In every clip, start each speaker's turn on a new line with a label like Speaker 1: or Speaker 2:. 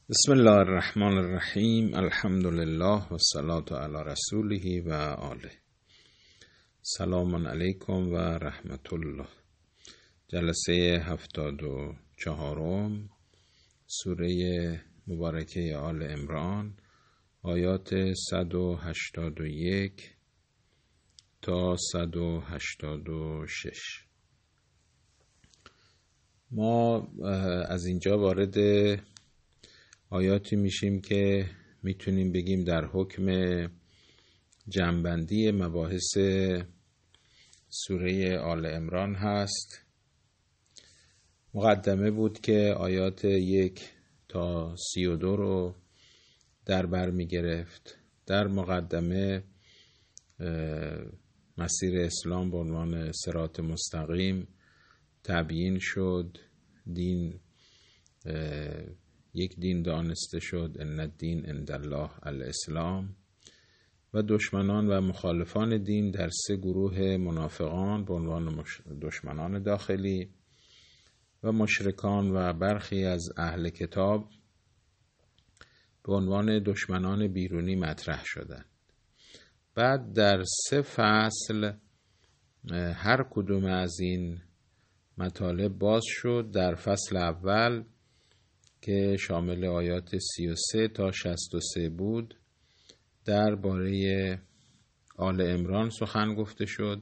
Speaker 1: بسم الله الرحمن الرحیم. الحمد لله و الصلاة علی رسوله و آله. سلام علیکم و رحمت الله. جلسه 74 سوره مبارکه آل عمران، آیات 181 تا 186. ما از اینجا وارد آیاتی میشیم که میتونیم بگیم در حکم جمع‌بندی مباحث سوره آل عمران هست. مقدمه بود که آیات 1 تا 32 رو در بر میگرفت. در مقدمه مسیر اسلام به عنوان صراط مستقیم تبیین شد. دین یک دین دانسته شد، ان الدین عند الله الاسلام، و دشمنان و مخالفان دین در 3 گروه: منافقان به عنوان دشمنان داخلی و مشرکان و برخی از اهل کتاب به عنوان دشمنان بیرونی مطرح شدند. بعد در 3 فصل هر کدوم از این مطالب باز شد. در فصل اول که شامل آیات 33 تا 63 بود، درباره آل عمران سخن گفته شد.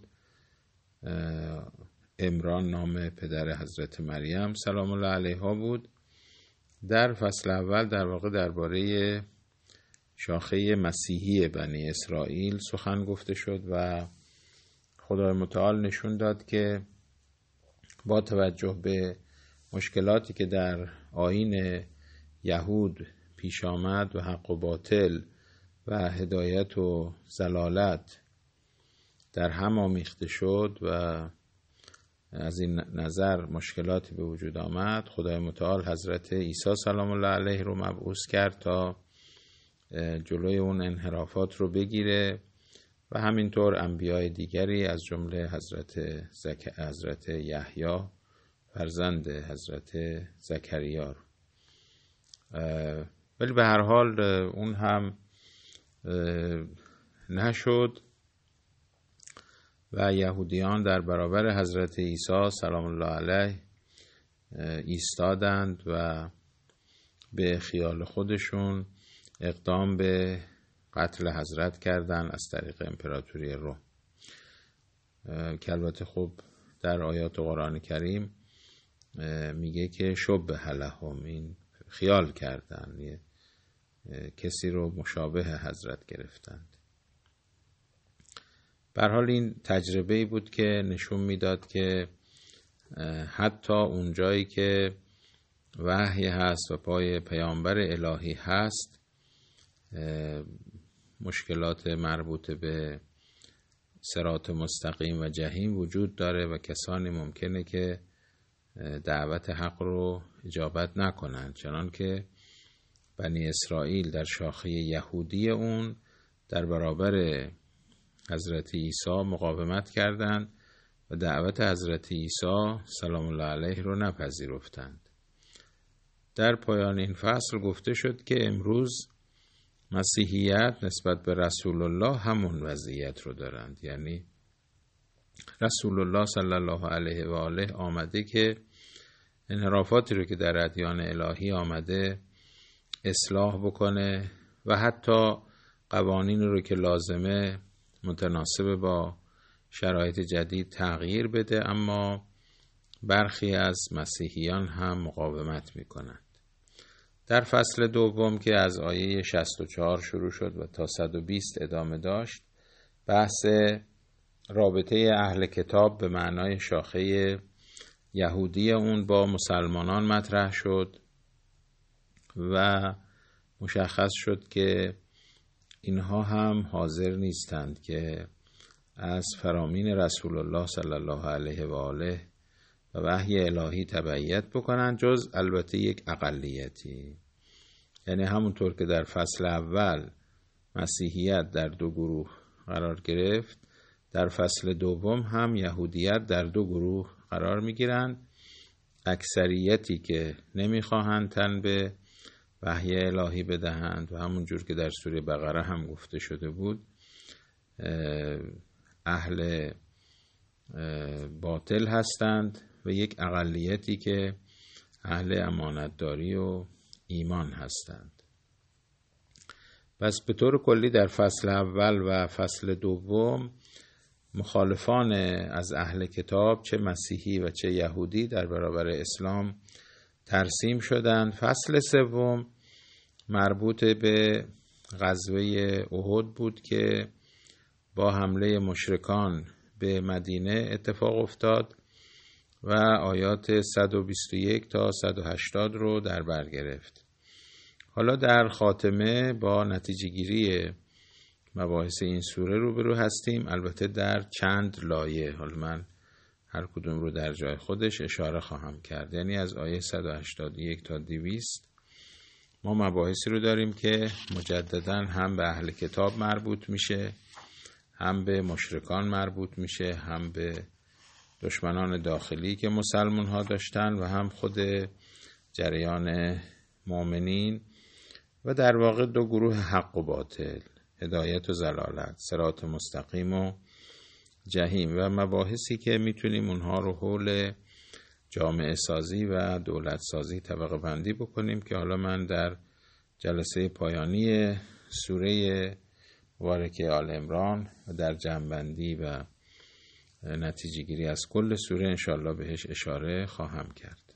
Speaker 1: عمران نام پدر حضرت مریم سلام الله علیها بود. در فصل اول در واقع درباره شاخه مسیحی بنی اسرائیل سخن گفته شد و خدای متعال نشون داد که با توجه به مشکلاتی که در آیین یهود پیش آمد و حق و باطل و هدایت و ضلالت در هم آمیخته شد و از این نظر مشکلاتی به وجود آمد، خدای متعال حضرت عیسی سلام الله علیه رو مبعوث کرد تا جلوی اون انحرافات رو بگیره و همینطور انبیای دیگری از جمله حضرت یحیی فرزند حضرت زکریا. ولی به هر حال اون هم نشد و یهودیان در برابر حضرت عیسی سلام الله علیه ایستادند و به خیال خودشون اقدام به قتل حضرت کردند از طریق امپراتوری روم، که البته خب در آیات قرآن کریم میگه که شبه لهم، این خیال کردن، کسی رو مشابه حضرت گرفتند. به هر حال این تجربه‌ای بود که نشون میداد که حتی اون جایی که وحی هست و پای پیامبر الهی هست، مشکلات مربوط به صراط مستقیم و جهیم وجود داره و کسانی ممکنه که دعوت حق رو اجابت نکنند، چنان که بنی اسرائیل در شاخه یهودی اون در برابر حضرت عیسی مقاومت کردند و دعوت حضرت عیسی سلام الله علیه رو نپذیرفتند. در پایان این فصل گفته شد که امروز مسیحیت نسبت به رسول الله همون وضعیت رو دارند، یعنی رسول الله صلی الله علیه و آله آمده که انحرافاتی رو که در ادیان الهی آمده اصلاح بکنه و حتی قوانین رو که لازمه متناسب با شرایط جدید تغییر بده، اما برخی از مسیحیان هم مقاومت میکنند. در فصل دوم که از آیه 64 شروع شد و تا 120 ادامه داشت، بحث رابطه اهل کتاب به معنای شاخه یهودی اون با مسلمانان مطرح شد و مشخص شد که اینها هم حاضر نیستند که از فرامین رسول الله صلی الله علیه و آله و وحی الهی تبعیت بکنند، جز البته یک اقلیتی. یعنی همونطور که در فصل اول مسیحیت در 2 گروه قرار گرفت، در فصل دوم هم یهودیت در 2 گروه قرار میگیرند. اکثریتی که نمیخواهند تن به وحی الهی بدهند و همون جور که در سوره بقره هم گفته شده بود اهل باطل هستند و یک اقلیتی که اهل امانتداری و ایمان هستند. پس به طور کلی در فصل اول و فصل دوم مخالفان از اهل کتاب چه مسیحی و چه یهودی در برابر اسلام ترسیم شدند. فصل سوم مربوط به غزوه احد بود که با حمله مشرکان به مدینه اتفاق افتاد و آیات 121 تا 180 رو در بر گرفت. حالا در خاتمه با نتیجه گیری مباحث این سوره روبرو هستیم، البته در چند لایه. حالا من هر کدوم رو در جای خودش اشاره خواهم کرد. یعنی از آیه 181 تا 200 ما مباحثی رو داریم که مجدداً هم به اهل کتاب مربوط میشه، هم به مشرکان مربوط میشه، هم به دشمنان داخلی که مسلمان ها داشتن و هم خود جریان مؤمنین و در واقع دو گروه حق و باطل، هدایت و ضلالت، صراط مستقیم و جهیم و مباحثی که میتونیم اونها رو حول جامعه سازی و دولت سازی طبقه بندی بکنیم که حالا من در جلسه پایانی سوره مبارکه آل عمران و در جمع‌بندی و نتیجه گیری از کل سوره انشاءالله بهش اشاره خواهم کرد.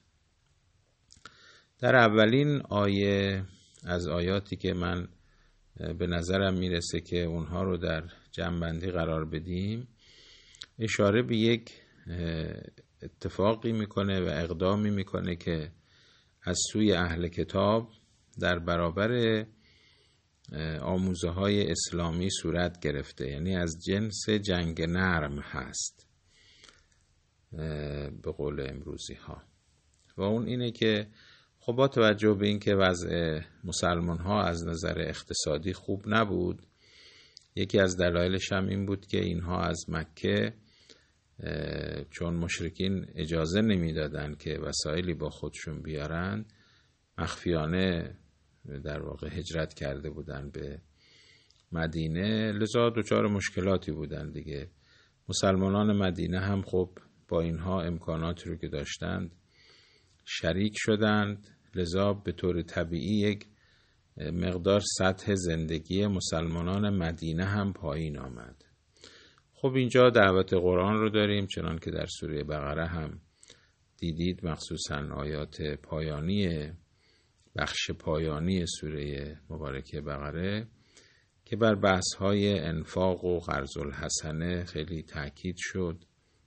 Speaker 1: در اولین آیه از آیاتی که من به نظرم میرسه که اونها رو در جمع‌بندی قرار بدیم، اشاره به یک اتفاقی میکنه و اقدامی میکنه که از سوی اهل کتاب در برابر آموزه های اسلامی صورت گرفته، یعنی از جنس جنگ نرم هست به قول امروزی ها. و اون اینه که خب با توجه به این که وضع مسلمان ها از نظر اقتصادی خوب نبود، یکی از دلایلش هم این بود که اینها از مکه چون مشرکین اجازه نمیدادن که وسایلی با خودشون بیارن، مخفیانه در واقع هجرت کرده بودن به مدینه، لذا دچار مشکلاتی بودن دیگه. مسلمانان مدینه هم خب با اینها امکاناتی رو که داشتند شریک شدند، لذا به طور طبیعی یک مقدار سطح زندگی مسلمانان مدینه هم پایین آمد. خب اینجا دعوت قرآن رو داریم، چنان که در سوره بقره هم دیدید، مخصوصا آیات پایانی بخش پایانی سوره مبارکه بقره که بر بحث‌های انفاق و قرض الحسنه خیلی تاکید شد.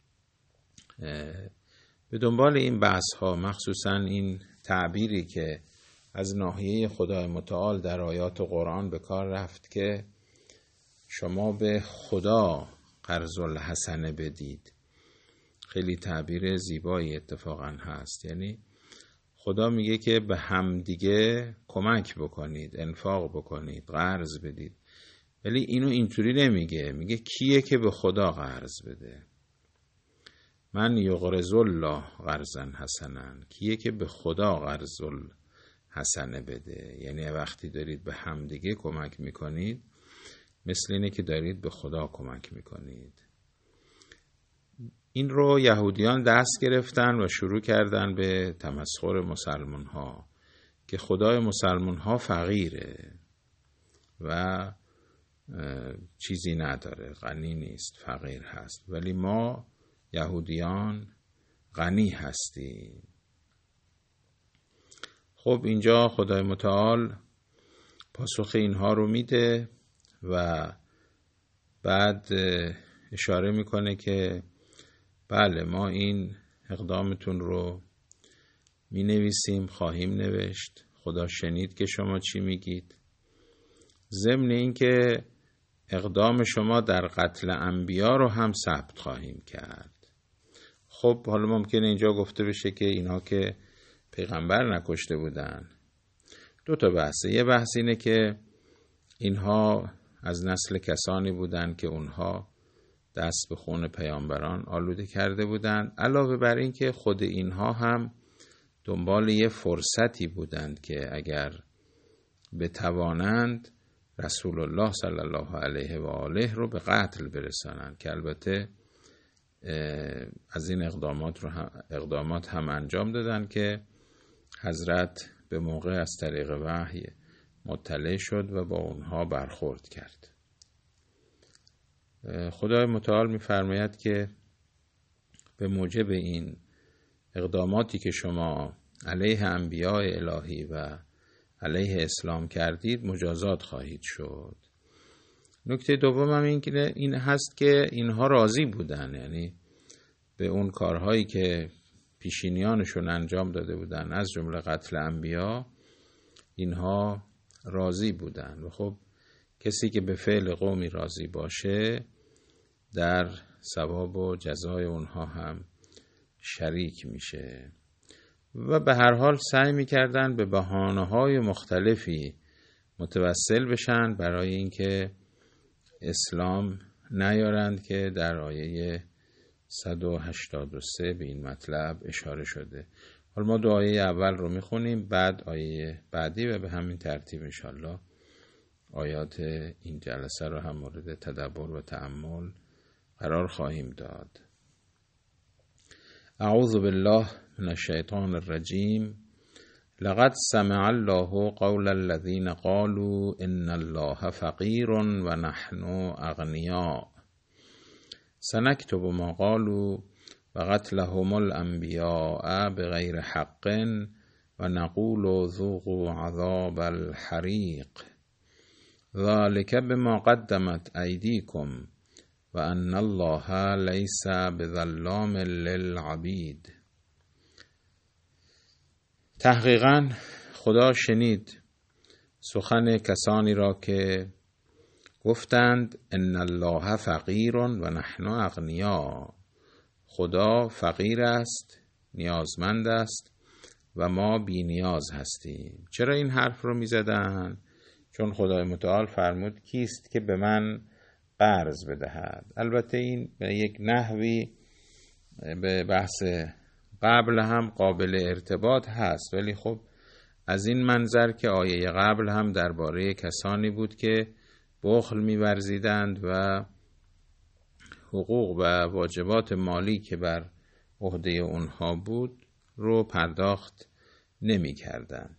Speaker 1: به دنبال این بحث‌ها، مخصوصا این تعبیری که از ناحیه خدای متعال در آیات قرآن به کار رفت که شما به خدا قرض الحسنه بدید، خیلی تعبیر زیبایی اتفاقا هست. یعنی خدا میگه که به همدیگه کمک بکنید، انفاق بکنید، قرض بدید، ولی اینو اینطوری نمیگه، میگه کیه که به خدا قرض بده؟ من یقرض الله قرضا حسنا، کیه که به خدا قرض الحسنه بده؟ یعنی وقتی دارید به همدیگه کمک میکنید مثل اینه که دارید به خدا کمک میکنید. این رو یهودیان دست گرفتن و شروع کردن به تمسخر مسلمان ها که خدای مسلمان ها فقیره و چیزی نداره، غنی نیست، فقیر هست، ولی ما یهودیان غنی هستیم. خب اینجا خدای متعال پاسخ اینها رو میده و بعد اشاره میکنه که بله ما این اقدامتون رو می نویسیم، خواهیم نوشت، خدا شنید که شما چی میگید، ضمن این که اقدام شما در قتل انبیا رو هم ثبت خواهیم کرد. خب حالا ممکنه اینجا گفته بشه که اینها که پیغمبر نکشته بودن. دو تا بحثه، یه بحث اینه که اینها از نسل کسانی بودن که اونها دست به خون پیامبران آلوده کرده بودند، علاوه بر این که خود اینها هم دنبال یه فرصتی بودند که اگر بتوانند رسول الله صلی الله علیه و آله رو به قتل برسانند، که البته از این اقدامات هم انجام دادن که حضرت به موقع از طریق وحی مطلع شد و با اونها برخورد کرد. خدای متعال می‌فرماید که به موجب این اقداماتی که شما علیه انبیاء الهی و علیه اسلام کردید مجازات خواهید شد. نکته دوم هم این هست که اینها راضی بودن، یعنی به اون کارهایی که پیشینیانشون انجام داده بودن از جمله قتل انبیا، اینها راضی بودن و خب کسی که به فعل قومی راضی باشه در ثواب و جزای اونها هم شریک میشه. و به هر حال سعی میکردن به بهانه‌های مختلفی متوسل بشن برای اینکه اسلام نیارند، که در آیه 183 به این مطلب اشاره شده. حالا ما دو آیه اول رو میخونیم، بعد آیه بعدی و به همین ترتیب انشالله آیات این جلسه رو هم مورد تدبر و تأمل قرار خواهیم داد. اعوذ بالله من الشیطان الرجیم. لقد سمع الله قول الذين قالوا ان الله فقير و نحن اغنیاء سنكتب ما قالوا و قتلهم الانبیاء بغیر حق و نقول ذوقوا عذاب الحریق ذلك بما قدمت ایدیکم و ان الله لیس بظلام للعبید. تحقیقاً خدا شنید سخن کسانی را که گفتند ان الله فقیر و نحن اغنیا، خدا فقیر است، نیازمند است و ما بی نیاز هستیم. چرا این حرف رو می زدن؟ چون خدای متعال فرمود کیست که به من قرض بدهد. البته این به یک نحوی به بحث قبل هم قابل ارتباط هست، ولی خب از این منظر که آیه قبل هم درباره کسانی بود که بخل می‌ورزیدند و حقوق و واجبات مالی که بر عهده اونها بود رو پرداخت نمی‌کردند.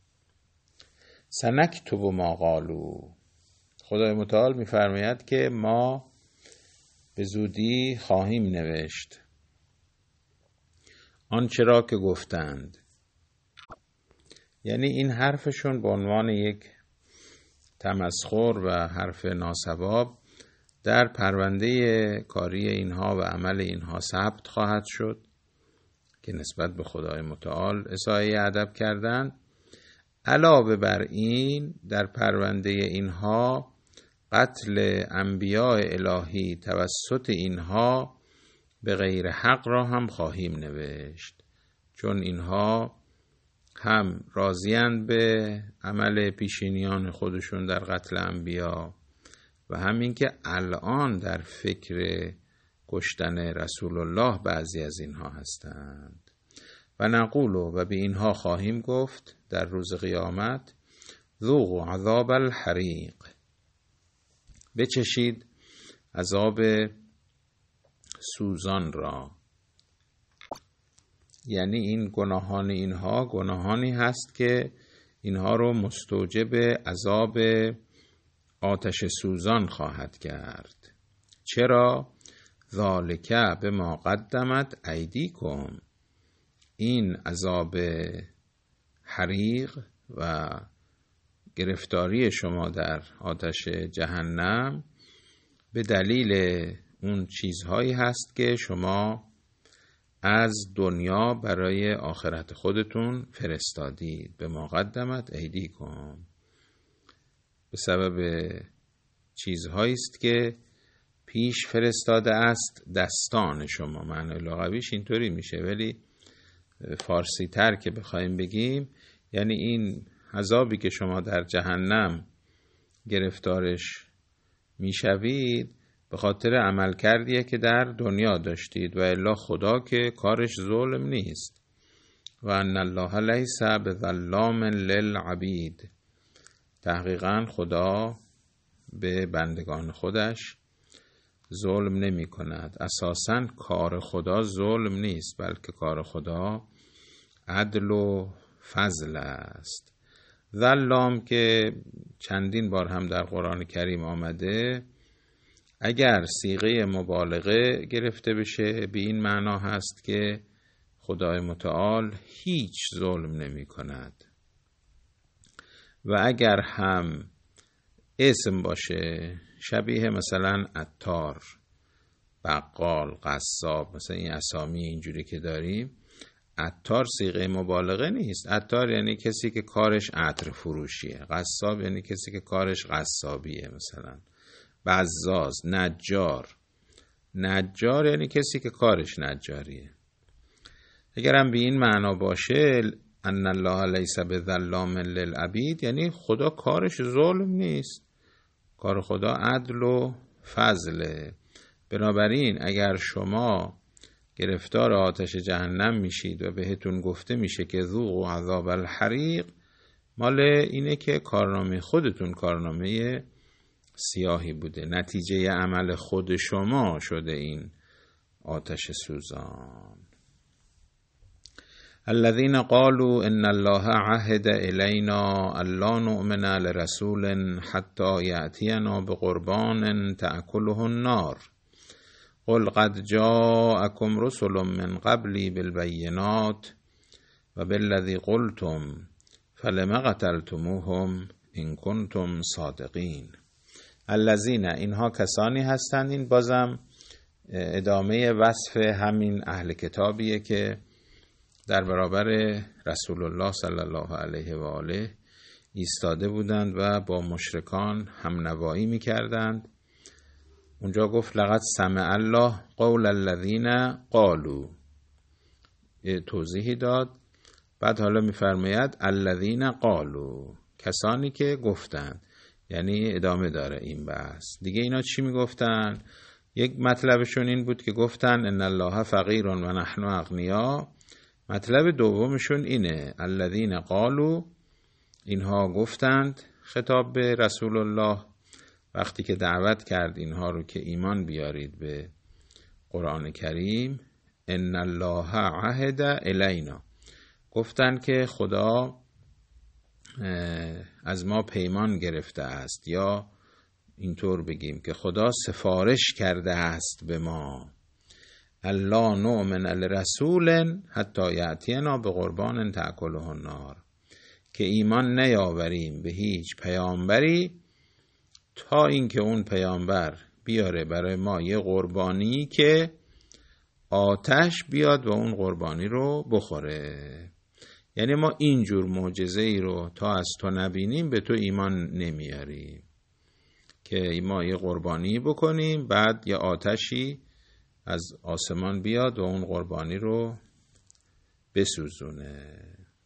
Speaker 1: سنکتب ما قالوا، خدای متعال می‌فرماید که ما به زودی خواهیم نوشت آنچه را که گفتند. یعنی این حرفشون به عنوان یک تمسخر و حرف ناصواب در پرونده کاری اینها و عمل اینها ثبت خواهد شد که نسبت به خدای متعال اساءه ادب کردند. علاوه بر این در پرونده اینها قتل انبیاء الهی توسط اینها به غیر حق را هم خواهیم نوشت، چون اینها هم راضیند به عمل پیشینیان خودشون در قتل انبیا و همین که الان در فکر کشتن رسول الله بعضی از اینها هستند. و نقول و به اینها خواهیم گفت در روز قیامت ذوقوا عذاب الحریق، بچشید عذاب سوزان را. یعنی این گناهان اینها گناهانی هست که اینها رو مستوجب عذاب آتش سوزان خواهد کرد. چرا؟ ذالک بما قدمت ایدیکم، این عذاب حریق و گرفتاری شما در آتش جهنم به دلیل اون چیزهایی هست که شما از دنیا برای آخرت خودتون فرستادید. به ما قدمت ایدیکم، به سبب چیزهایی است که پیش فرستاده است دستان شما. معنی لغویش اینطوری میشه، ولی فارسی تر که بخوایم بگیم یعنی این عذابی که شما در جهنم گرفتارش میشوید به خاطر عمل کردیه که در دنیا داشتید و الا خدا که کارش ظلم نیست. و ان الله لیس بظلام للعبید، تحقیقاً خدا به بندگان خودش ظلم نمی کند. اساساً کار خدا ظلم نیست، بلکه کار خدا عدل و فضل است. ظلام که چندین بار هم در قرآن کریم آمده، اگر صیغه مبالغه گرفته بشه به این معنا هست که خدای متعال هیچ ظلم نمی کند، و اگر هم اسم باشه شبیه مثلا عطار، بقال، قصاب، مثلا این اسامی اینجوری که داریم، عطار صیغه مبالغه نیست. عطار یعنی کسی که کارش عطر فروشیه، قصاب یعنی کسی که کارش قصابیه، مثلا بزاز، نجار یعنی کسی که کارش نجاریه. اگرم به این معنا باشه ان الله لیس بظلام للعبید، یعنی خدا کارش ظلم نیست، کار خدا عدل و فضله. بنابراین اگر شما گرفتار آتش جهنم میشید و بهتون گفته میشه که ذوقوا عذاب الحریق، مال اینه که کارنامه خودتون کارنامه سیاهی بوده، نتیجه عمل خود شما شده این آتش سوزان. الذين قالوا ان الله عهد الینا الا نؤمن لرسول حتى یأتینا بقربان تأکله النار قل قد جاءكم رسل من قبلی بالبینات و بالذی قلتم فلم قتلتموهم ان کنتم صادقین. الذین، اینها کسانی هستند، این بازم ادامه وصف همین اهل کتابیه که در برابر رسول الله صلی الله علیه و آله ایستاده بودند و با مشرکان همنوایی می‌کردند. اونجا گفت لقد سمع الله قول الذین قالوا، توضیحی داد. بعد حالا می‌فرماید الذین قالوا، کسانی که گفتند، یعنی ادامه داره این بحث دیگه. اینا چی میگفتن؟ یک مطلبشون این بود که گفتن ان الله فقیر و نحن اغنیا. مطلب دومشون اینه الذین قالوا، اینها گفتند، خطاب به رسول الله وقتی که دعوت کرد اینها رو که ایمان بیارید به قرآن کریم، ان الله عهد الینا، گفتند که خدا از ما پیمان گرفته است، یا اینطور بگیم که خدا سفارش کرده است به ما، الا نؤمن لرسول حتی یأتینا بقربان تأکله النار، که ایمان نیاوریم به هیچ پیامبری تا اینکه اون پیامبر بیاره برای ما یه قربانی که آتش بیاد و اون قربانی رو بخوره. یعنی ما اینجور معجزه ای رو تا از تو نبینیم به تو ایمان نمیاریم، که ما یه قربانی بکنیم بعد یه آتشی از آسمان بیاد و اون قربانی رو بسوزونه.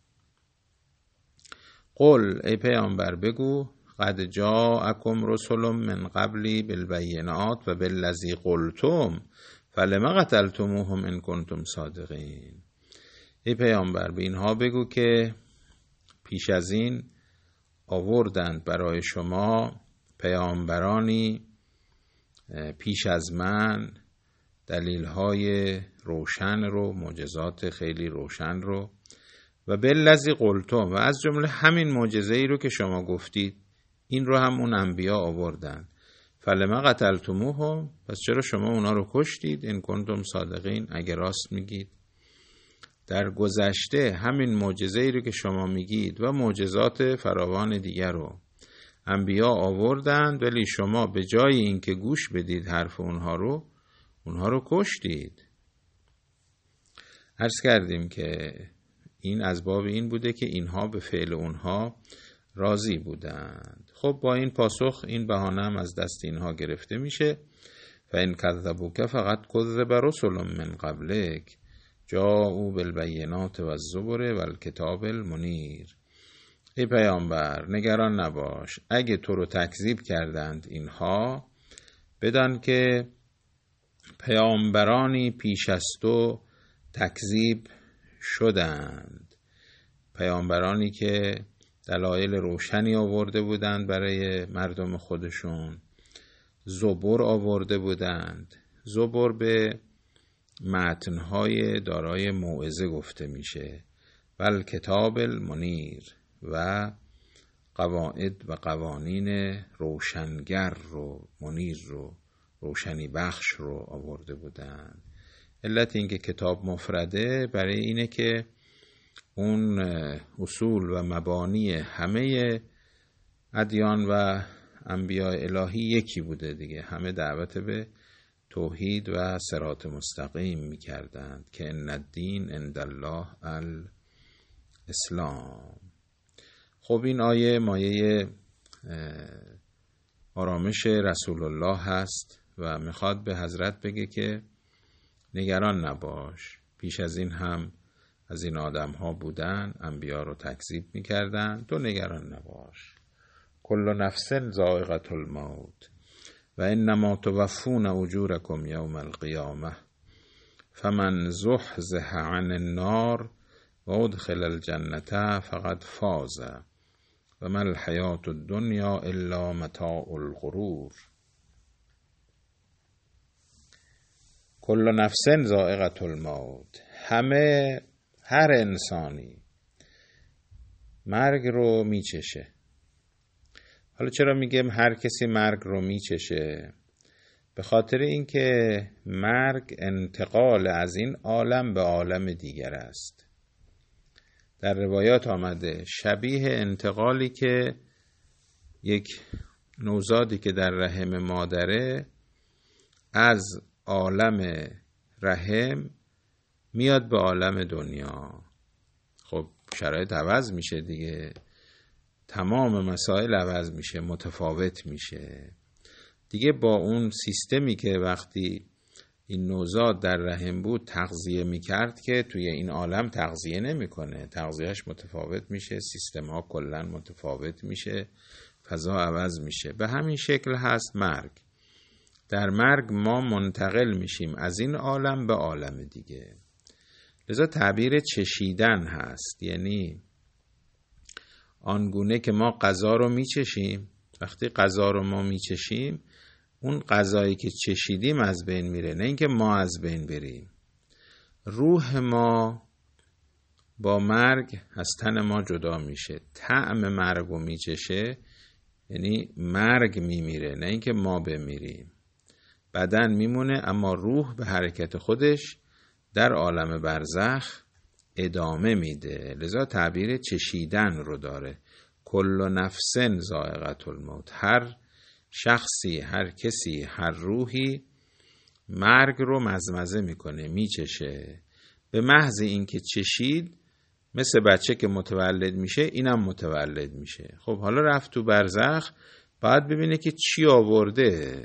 Speaker 1: قل، ای پیامبر بگو، قد جاءکم رسل من قبلی بالبینات و بالذی قلتم فلم قتلتموهم ان کنتم صادقین. ای پیامبر به اینها بگو که پیش از این آوردند برای شما پیامبرانی پیش از من دلیل‌های روشن رو، معجزات خیلی روشن رو، و بالذی قلتم، و از جمله همین معجزه‌ای رو که شما گفتید این رو هم اون انبیا آوردن. فلما قتلتموهم، پس چرا شما اونا رو کشتید؟ ان کنتم صادقین، اگر راست میگید. در گذشته همین معجزه‌ای رو که شما میگید و معجزات فراوان دیگر رو انبیا آوردند، ولی شما به جای اینکه گوش بدید حرف اونها رو کشتید. عرض کردیم که این از باب این بوده که اینها به فعل اونها راضی بودند. خب با این پاسخ این بهانه هم از دست اینها گرفته میشه. فإن کذبوک فقد کذب رسل من قبلک جاءوا بالبینات والزبر والکتاب المنیر. ای پیامبر نگران نباش، اگه تو رو تکذیب کردند اینها، بدان که پیامبرانی پیش از تو تکذیب شدند، پیامبرانی که دلایل روشنی آورده بودند برای مردم خودشون. زبور آورده بودند. زبور به متنهای دارای موعظه گفته میشه. ول کتاب المنیر و قواعد و قوانین روشنگر رو، منیر رو، روشنی بخش رو آورده بودند. علت اینکه کتاب مفرده برای اینه که اون اصول و مبانی همه ادیان و انبیاء الهی یکی بوده دیگه. همه دعوت به توحید و صراط مستقیم می‌کردند که ان الدین عند الله الاسلام. خب این آیه مایه آرامش رسول الله هست و میخواد به حضرت بگه که نگران نباش. پیش از این هم از این آدم ها بودن، انبیا رو تکذیب میکردن، تو نگران نباش. کل نفس ذائقة الموت و انما توفون اجورکم یوم القیامه فمن زحزح عن النار و ادخل الجنة فقد فاز و ما الحیاة الدنیا الا متاع الغرور. کل نفس ذائقة الموت، هر انسانی مرگ رو میچشه. حالا چرا میگم هر کسی مرگ رو میچشه؟ به خاطر اینکه مرگ انتقال از این عالم به عالم دیگر است. در روایات آمده شبیه انتقالی که یک نوزادی که در رحم مادره از عالم رحم میاد به عالم دنیا. خب شرایط عوض میشه دیگه، تمام مسائل عوض میشه، متفاوت میشه دیگه. با اون سیستمی که وقتی این نوزاد در رحم بود تغذیه میکرد که توی این عالم تغذیه نمیکنه، تغذیهش متفاوت میشه، سیستم ها کلا متفاوت میشه، فضا عوض میشه. به همین شکل هست مرگ. در مرگ ما منتقل میشیم از این عالم به عالم دیگه. لذا تعبیر چشیدن هست، یعنی آنگونه که ما غذا رو میچشیم، وقتی غذا رو ما میچشیم اون غذایی که چشیدیم از بین میره، نه اینکه ما از بین بریم. روح ما با مرگ از تن ما جدا میشه، طعم مرگ رو میچشه، یعنی مرگ میمیره، نه اینکه ما بمیریم. بدن میمونه اما روح به حرکت خودش در عالم برزخ ادامه میده. لذا تعبیر چشیدن رو داره. کل نفس ذائقة الموت، هر شخصی، هر کسی، هر روحی مرگ رو مزمزه میکنه، میچشه. به محض اینکه چشید، مثل بچه که متولد میشه اینم متولد میشه. خب حالا رفت تو برزخ، باید ببینه که چی آورده.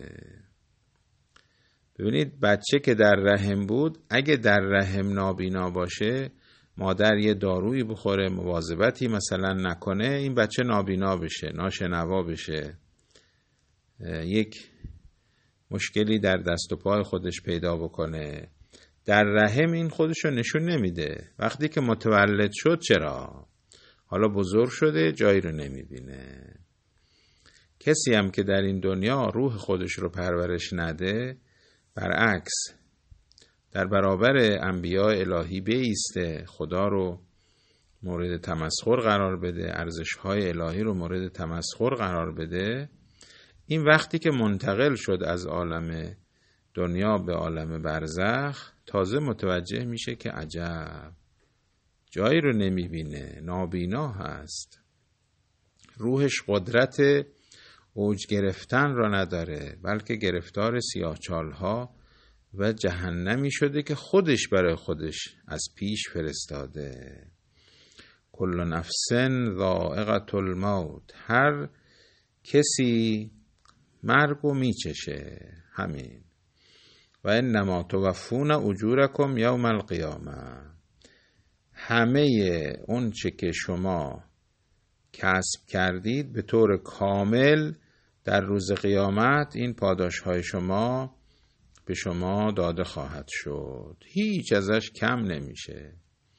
Speaker 1: ببینید بچه که در رحم بود، اگه در رحم نابینا باشه، مادر یه دارویی بخوره، مواظبتی مثلا نکنه، این بچه نابینا بشه، ناشنوا بشه، یک مشکلی در دست و پای خودش پیدا بکنه. در رحم این خودشو نشون نمیده. وقتی که متولد شد چرا؟ حالا بزرگ شده، جایی رو نمیبینه. کسی هم که در این دنیا روح خودش رو پرورش نده، برعکس در برابر انبیاء الهی بایسته، خدا رو مورد تمسخر قرار بده، ارزش‌های الهی رو مورد تمسخر قرار بده، این وقتی که منتقل شد از عالم دنیا به عالم برزخ، تازه متوجه میشه که عجب، جایی رو نمیبینه، نابینا هست، روحش قدرت اوج گرفتن را نداره، بلکه گرفتار سیاهچالها و جهنمی شده که خودش برای خودش از پیش فرستاده. کل نفس ذائقة الموت، هر کسی مرگو میچشه، همین. و انما توفون اجورکم یوم القیامه، همه اون چه که شما کسب کردید به طور کامل در روز قیامت این پاداش های شما به شما داده خواهد شد، هیچ ازش کم نمیشه.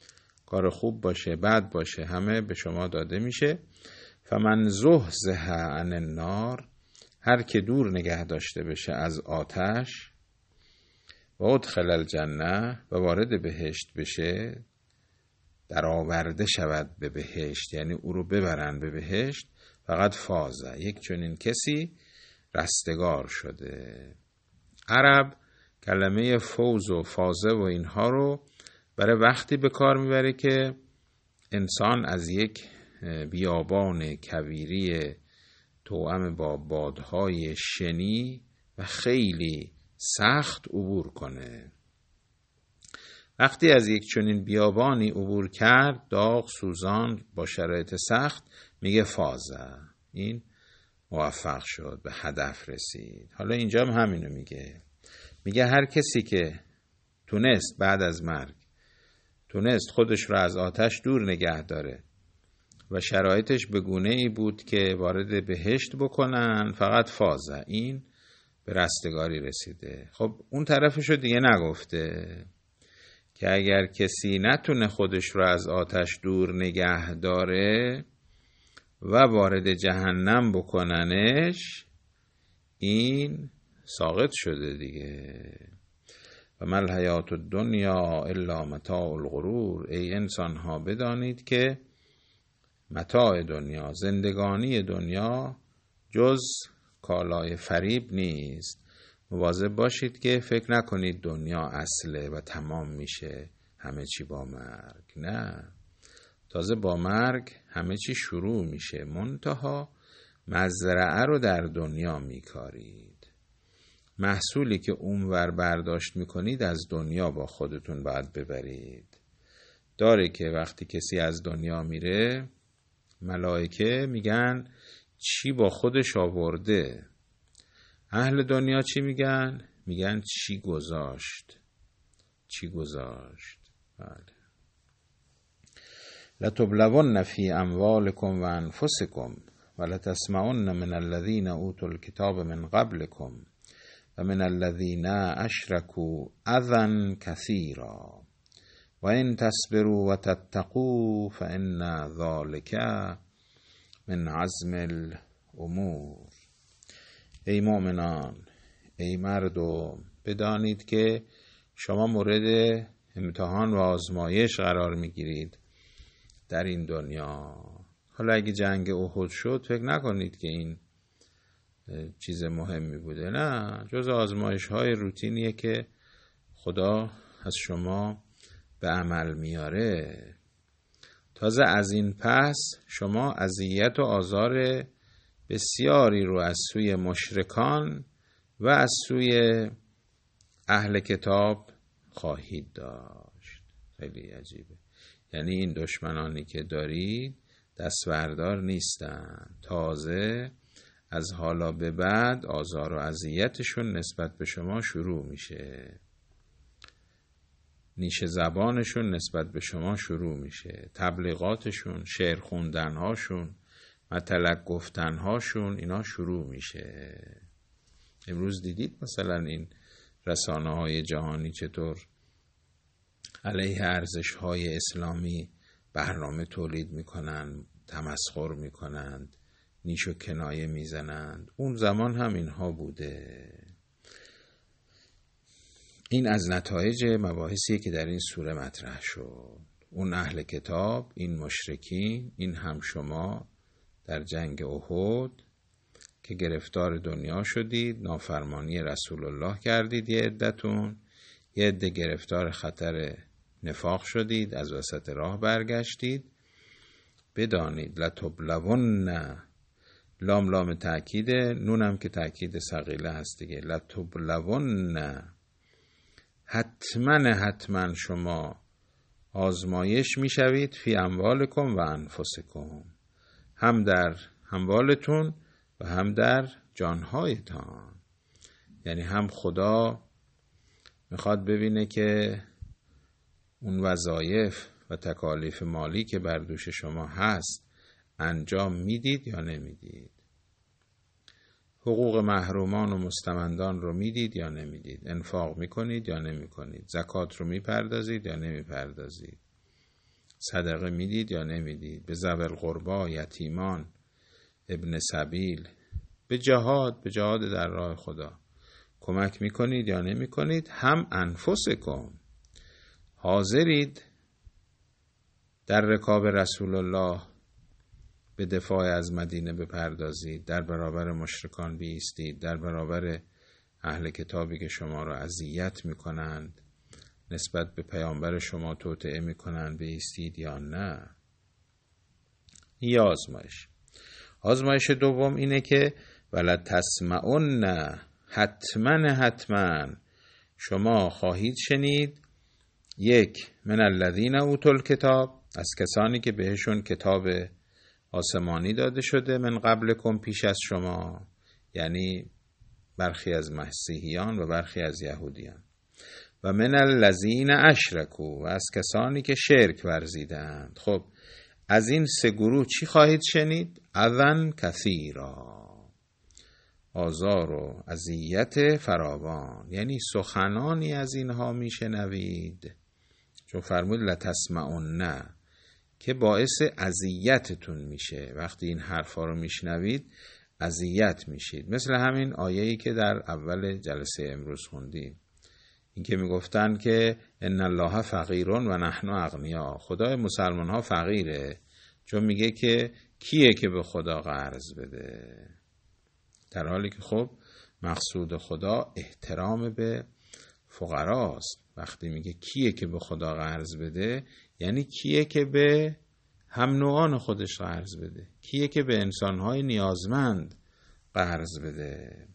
Speaker 1: کار خوب باشه بد باشه همه به شما داده میشه. فمن زحزح عن النار، هر که دور نگه داشته بشه از آتش، و ادخل الجنه، و وارد بهشت بشه، در آورده شود به بهشت، یعنی او رو ببرن به بهشت، فقط فازه، یک چنین کسی رستگار شده. عرب کلمه فوز و فازه و اینها رو برای وقتی به کار میبره که انسان از یک بیابان کویری توأم با بادهای شنی و خیلی سخت عبور کنه. وقتی از یک چنین بیابانی عبور کرد، داغ سوزان با شرایط سخت، میگه فازه، این موفق شد، به هدف رسید. حالا اینجا هم همینو میگه هر کسی که تونست بعد از مرگ تونست خودش رو از آتش دور نگه داره و شرایطش به گونه ای بود که وارد بهشت بکنن، فقط فازه، این به رستگاری رسیده. خب اون طرفشو دیگه نگفته که اگر کسی نتونه خودش رو از آتش دور نگه داره و وارد جهنم بکننش، این ساقط شده دیگه. و ما الحیات الدنیا الا متاع الغرور، ای انسان ها بدانید که متاع دنیا، زندگانی دنیا، جز کالای فریب نیست. مواظب باشید که فکر نکنید دنیا اصله و تمام میشه همه چی با مرگ. نه، تازه با مرگ همه چی شروع میشه، منتها مزرعه رو در دنیا میکارید. محصولی که اونور برداشت میکنید از دنیا با خودتون باید ببرید. داره که وقتی کسی از دنیا میره، ملائکه میگن چی با خودش آورده، اهل دنیا چی میگن؟ میگن چی گذاشت. بله. لتبلون فی اموالکم و انفسکم و لتسمعن من الذین اوتوا الکتاب من قبلکم و من الذین اشرکوا اذی کثیرا و ان تصبروا و تتقوا فان ذلک من عزم الامور. ای مؤمنان، ای مردم، بدانید که شما مورد امتحان و آزمایش قرار میگیرید در این دنیا. حالا اگه جنگ احد شد فکر نکنید که این چیز مهمی بوده، نه، جز آزمایش های روتینیه که خدا از شما به عمل میاره. تازه از این پس شما اذیت و آزار بسیاری رو از سوی مشرکان و از سوی اهل کتاب خواهید داشت. خیلی عجیبه. یعنی این دشمنانی که دارید دستبردار نیستن، تازه از حالا به بعد آزار و اذیتشون نسبت به شما شروع میشه، نیش زبانشون نسبت به شما شروع میشه، تبلیغاتشون، شعر خوندنهاشون، مطلق گفتنهاشون، اینا شروع میشه. امروز دیدید مثلا این رسانه‌های جهانی چطور علیه ارزش‌های اسلامی برنامه تولید میکنن، تمسخر میکنند، نیش و کنایه میزنند. اون زمان هم اینها بوده. این از نتایج مباحثی که در این سوره مطرح شد. اون اهل کتاب، این مشرکین، این هم شما در جنگ احد که گرفتار دنیا شدید، نافرمانی رسول الله کردید، یه عدتون، یه عده گرفتار خطر نفاق شدید، از وسط راه برگشتید. بدانید لتبلون، لام تأکید، نونم که تأکید ثقیله هست دیگه، لتبلون، حتما شما آزمایش میشوید فی اموالکم و انفسکم، هم در اموالتون و هم در جانهایتان. یعنی هم خدا میخواد ببینه که اون وظایف و تکالیف مالی که بر دوش شما هست انجام میدید یا نمیدید، حقوق محرومان و مستمندان رو میدید یا نمیدید، انفاق میکنید یا نمیکنید، زکات رو میپردازید یا نمیپردازید. صدقه میدید یا نمیدید؟ به ذوی القربا، یتیمان، ابن سبیل، به جهاد در راه خدا کمک میکنید یا نمیکنید؟ هم انفسکم، حاضرید در رکاب رسول الله به دفاع از مدینه بپردازید، در برابر مشرکان بایستید، در برابر اهل کتابی که شما را اذیت میکنند، نسبت به پیامبر شما توطئه میکنند، بایستید یا نه؟ این آزمایش دوم اینه که ولا تسمعن، حتما شما خواهید شنید، یک، من الذین اوتوا الکتاب، از کسانی که بهشون کتاب آسمانی داده شده، من قبلکم، پیش از شما، یعنی برخی از مسیحیان و برخی از یهودیان، و من الذین اشرکوا، و از کسانی که شرک ورزیدند. خب از این سه گروه چی خواهید شنید؟ اذًا کثیرا، آزار و اذیت فراوان، یعنی سخنانی از اینها میشنوید چون فرمود لتسمعن، که باعث اذیتتون میشه. وقتی این حرفا رو میشنوید اذیت میشید. مثل همین آیه‌ای که در اول جلسه امروز خوندیم، این که میگفتن که ان الله فقیر و نحن اغنیا، خدای مسلمان ها فقیره، چون میگه که کیه که به خدا قرض بده، در حالی که خب مقصود خدا احترام به فقراست. وقتی میگه کیه که به خدا قرض بده، یعنی کیه که به هم نوعان خودش قرض بده، کیه که به انسانهای نیازمند قرض بده.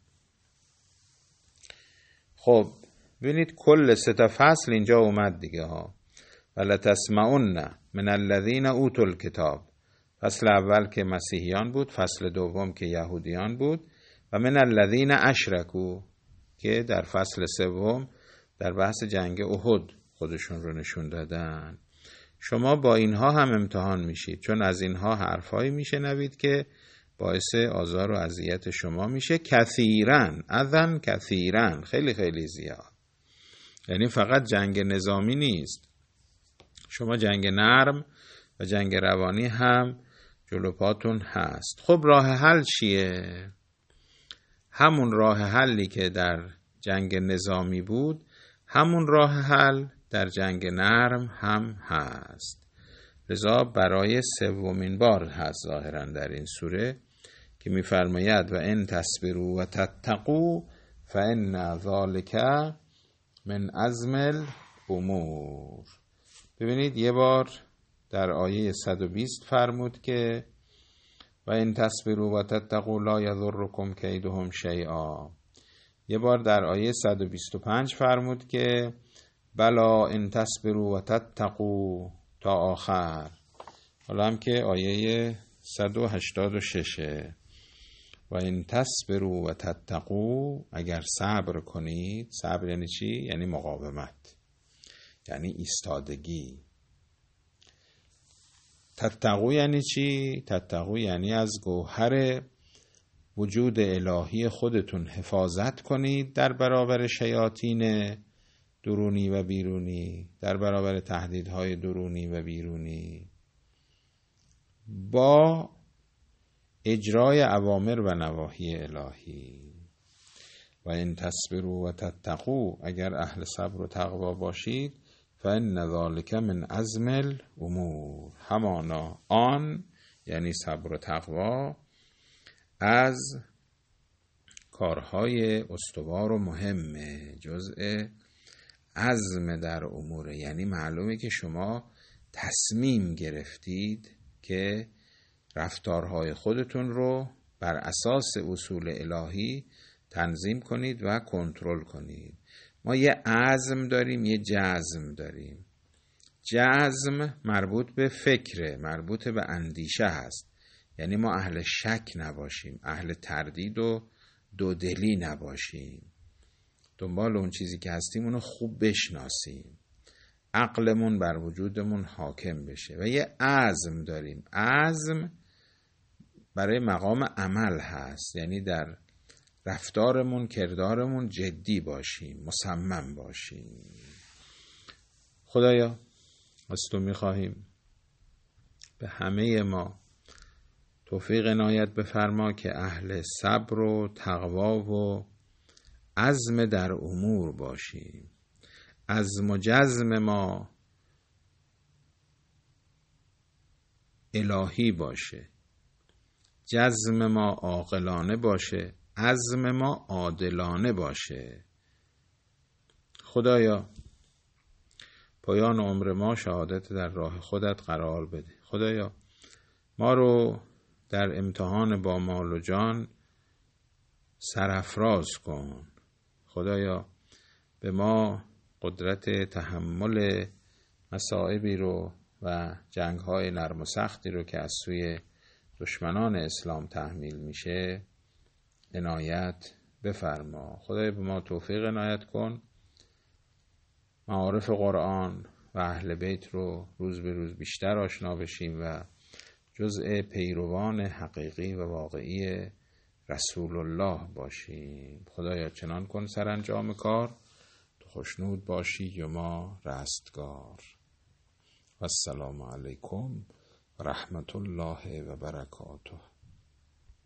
Speaker 1: خب ببینید کل 3 فصل اینجا اومد دیگه ها. ولا تسمعن من الذین اوتوا الکتاب، فصل اول که مسیحیان بود، فصل دوم که یهودیان بود، و من الذین اشرکوا که در فصل سوم در بحث جنگ احد خودشون رو نشون دادن. شما با اینها هم امتحان میشید، چون از اینها حرفایی میشنوید که باعث آزار و اذیت شما میشه. کثیرن، اذن کثیرن، خیلی خیلی زیاد. یعنی فقط جنگ نظامی نیست، شما جنگ نرم و جنگ روانی هم جلو پاتون هست. خب راه حل چیه؟ همون راه حلی که در جنگ نظامی بود، همون راه حل در جنگ نرم هم هست. لذا برای 3مین بار هست ظاهرا در این سوره که می‌فرماید و ان تصبروا و تتقوا فان ذلک من عزم الامور. ببینید یه بار در آیه 120 فرمود که و ان تصبروا و تتقوا لا یضرکم کیدهم شیئا. یه بار در آیه 125 فرمود که بلا ان تصبروا و تتقوا تا آخر. حالا هم که آیه 186 و ان تصبروا و تتقوا، اگر صبر کنید. صبر یعنی چی؟ یعنی مقاومت، یعنی ایستادگی. تتقوا یعنی چی؟ تتقوا یعنی از گوهر وجود الهی خودتون حفاظت کنید در برابر شیاطین درونی و بیرونی، در برابر تهدیدهای درونی و بیرونی، با اجرای اوامر و نواهی الهی. و ان تصبروا و تتقوا، اگر اهل صبر و تقوا باشید، فان ذلک من عزم الامور، همانا آن یعنی صبر و تقوا از کارهای استوار و مهمه، جزء عزم در اموره. یعنی معلومه که شما تصمیم گرفتید که رفتارهای خودتون رو بر اساس اصول الهی تنظیم کنید و کنترل کنید. ما یه عزم داریم، یه جزم داریم. جزم مربوط به فکره، مربوط به اندیشه هست. یعنی ما اهل شک نباشیم، اهل تردید و دودلی نباشیم، دنبال اون چیزی که هستیم اونو خوب بشناسیم، عقلمون بر وجودمون حاکم بشه. و یه عزم داریم، عزم برای مقام عمل هست، یعنی در رفتارمون، کردارمون جدی باشیم، مصمم باشیم. خدایا از تو میخواهیم به همه ما توفیق عنایت بفرما که اهل صبر و تقوا و عزم در امور باشیم. عزم و جزم ما الهی باشه، جزم ما عاقلانه باشه، عزم ما عادلانه باشه. خدایا پایان عمر ما شهادت در راه خودت قرار بده. خدایا ما رو در امتحان با مال و جان سرافراز کن. خدایا به ما قدرت تحمل مصائبی رو و جنگ‌های نرم و سختی رو که از سوی دشمنان اسلام تحمیل میشه عنایت بفرما. خدایا به ما توفیق عنایت کن معارف قرآن و اهل بیت رو روز به روز بیشتر آشنا بشیم و جزء پیروان حقیقی و واقعی رسول الله باشیم. خدایا چنان کن سرانجام کار تو خوشنود باشی و ما رستگار. و السلام علیکم و رحمت الله و برکاته.